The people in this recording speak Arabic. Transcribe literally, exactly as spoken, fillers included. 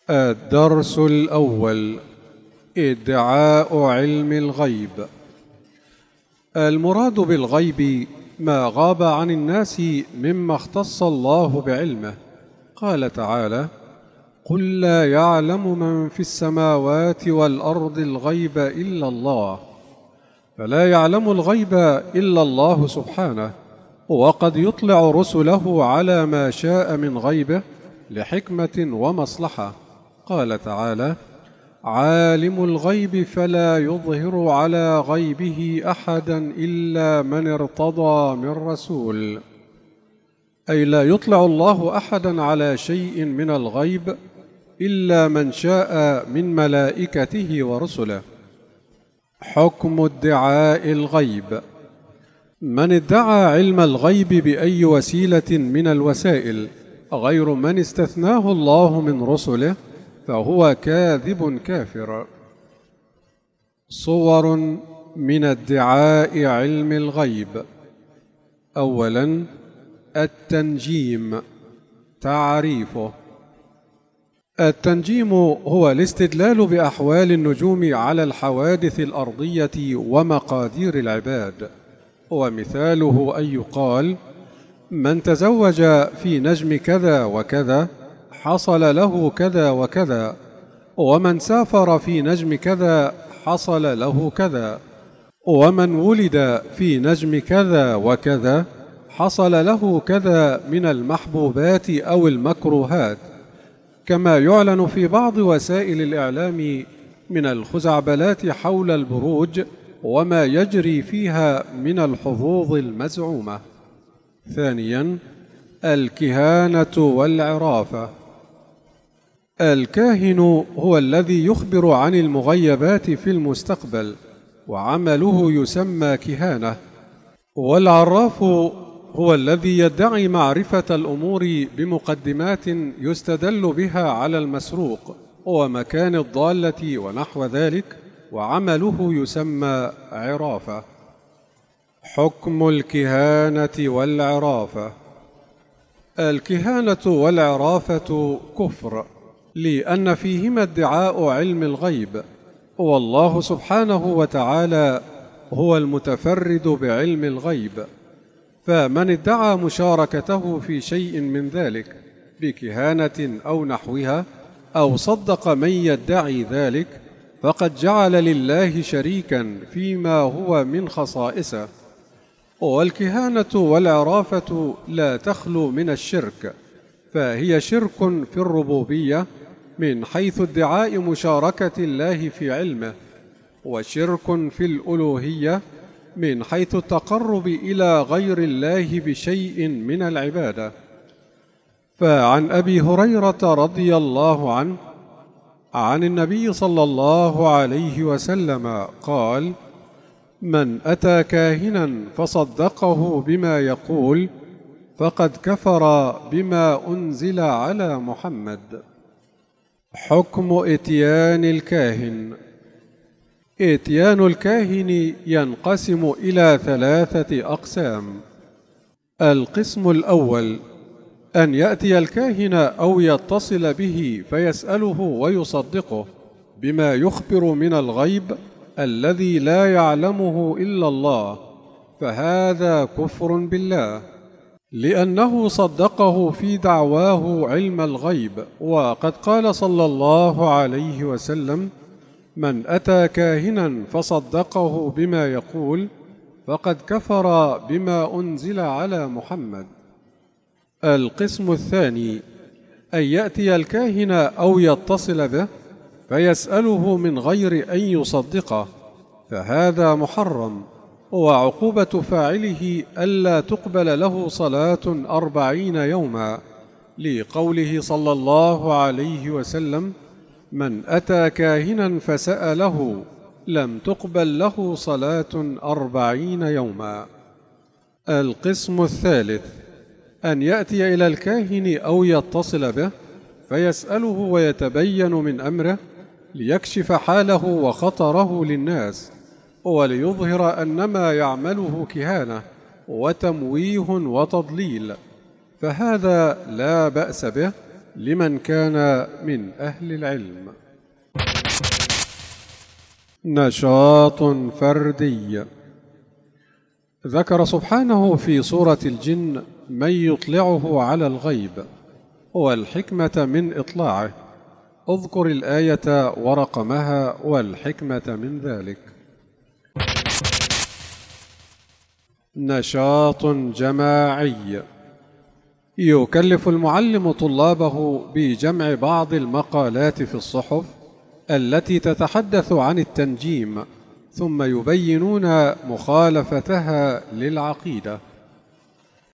الدرس الأول: ادعاء علم الغيب. المراد بالغيب ما غاب عن الناس مما اختص الله بعلمه. قال تعالى: قل لا يعلم من في السماوات والأرض الغيب إلا الله. فلا يعلم الغيب إلا الله سبحانه، وقد يطلع رسله على ما شاء من غيبه لحكمة ومصلحة. قال تعالى: عالم الغيب فلا يظهر على غيبه أحدا إلا من ارتضى من رسول، أي لا يطلع الله أحدا على شيء من الغيب إلا من شاء من ملائكته ورسله. حكم ادعاء الغيب: من ادعى علم الغيب بأي وسيلة من الوسائل غير من استثناه الله من رسله فهو كاذب كافر. صور من ادعاء علم الغيب: أولاً، التنجيم. تعريفه: التنجيم هو الاستدلال بأحوال النجوم على الحوادث الأرضية ومقادير العباد، ومثاله أن يقال: من تزوج في نجم كذا وكذا حصل له كذا وكذا، ومن سافر في نجم كذا حصل له كذا، ومن ولد في نجم كذا وكذا حصل له كذا من المحبوبات أو المكروهات، كما يعلن في بعض وسائل الإعلام من الخزعبلات حول البروج وما يجري فيها من الحظوظ المزعومة. ثانياً، الكهانة والعرافة. الكاهن هو الذي يخبر عن المغيبات في المستقبل، وعمله يسمى كهانة. والعراف هو الذي يدعي معرفة الأمور بمقدمات يستدل بها على المسروق ومكان الضالة ونحو ذلك، وعمله يسمى عرافة. حكم الكهانة والعرافة: الكهانة والعرافة كفر، لأن فيهما ادعاء علم الغيب، والله سبحانه وتعالى هو المتفرد بعلم الغيب، فمن ادعى مشاركته في شيء من ذلك بكهانة أو نحوها أو صدق من يدعي ذلك فقد جعل لله شريكا فيما هو من خصائصه. والكهانة والعرافة لا تخلو من الشرك، فهي شرك في الربوبية من حيث ادعاء مشاركة الله في علمه، وشرك في الألوهية من حيث التقرب إلى غير الله بشيء من العبادة. فعن أبي هريرة رضي الله عنه عن النبي صلى الله عليه وسلم قال: من أتى كاهنا فصدقه بما يقول فقد كفر بما أنزل على محمد. حكم إتيان الكاهن: إتيان الكاهن ينقسم إلى ثلاثة أقسام. القسم الأول: أن يأتي الكاهن أو يتصل به فيسأله ويصدقه بما يخبر من الغيب الذي لا يعلمه إلا الله، فهذا كفر بالله، لأنه صدقه في دعواه علم الغيب. وقد قال صلى الله عليه وسلم: من أتى كاهنا فصدقه بما يقول فقد كفر بما أنزل على محمد. القسم الثاني: أن يأتي الكاهن أو يتصل به فيسأله من غير أن يصدقه، فهذا محرم، وعقوبة فاعله ألا تقبل له صلاة أربعين يوما، لقوله صلى الله عليه وسلم: من أتى كاهنا فسأله لم تقبل له صلاة أربعين يوما. القسم الثالث: أن يأتي إلى الكاهن أو يتصل به فيسأله ويتبين من أمره ليكشف حاله وخطره للناس، وليظهر أن ما يعمله كهانة وتمويه وتضليل، فهذا لا بأس به لمن كان من أهل العلم. نشاط فردي. ذكر سبحانه في سورة الجن من يطلعه على الغيب والحكمة من إطلاعه. اذكر الآية ورقمها والحكمة من ذلك. نشاط جماعي. يكلف المعلم طلابه بجمع بعض المقالات في الصحف التي تتحدث عن التنجيم، ثم يبينون مخالفتها للعقيدة.